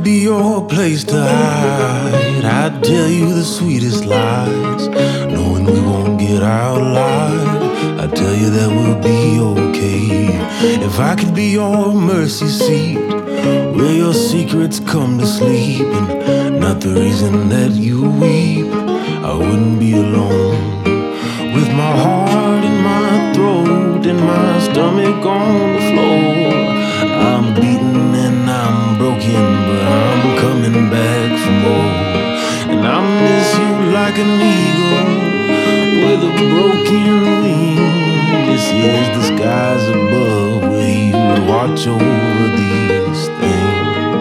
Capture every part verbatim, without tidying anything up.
be your place to hide, I'd tell you the sweetest lies, knowing we won't get out alive. I'd tell you that we'll be okay. If I could be your mercy seat, where your secrets come to sleep, and not the reason that you weep, I wouldn't be alone. With my heart in my throat and my stomach on the floor, I'm beaten and I'm broken, but I'm coming back for more. And I miss you like an eagle with a broken wing. This is the skies above where you would watch over these things.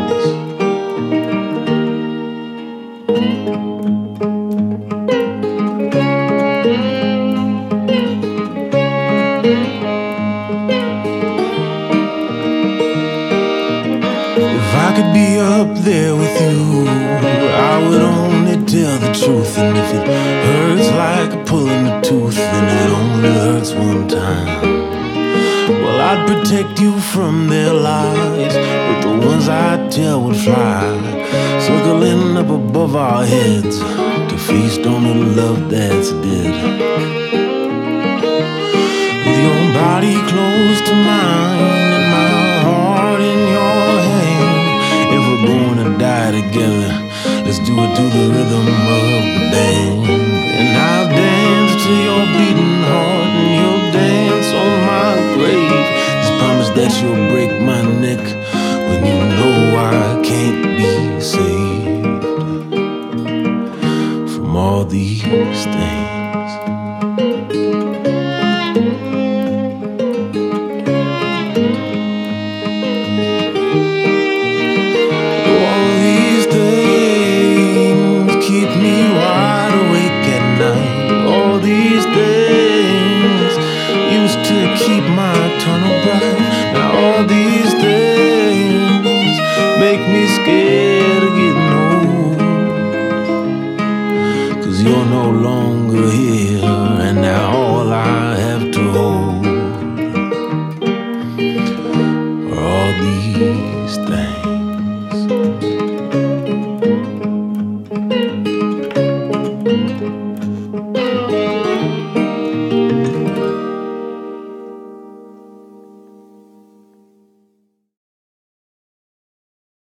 If I could be up there with you, I would only tell the truth. And if it hurts like pulling a tooth, then it only hurts one time. Well, I'd protect you from their lies, but the ones I tell would fly, circling up above our heads to feast on the love that's dead. With your body close to mine and my heart in your hand, if we're gonna die together, let's do it to the rhythm of the band. And I'll dance to your beating heart, and you'll dance on my grave. Just promise that you'll break my neck when you know I can't be saved from all these things. These things used to keep my tunnel bright. Now all these things make me scared of getting old, 'cause you're no longer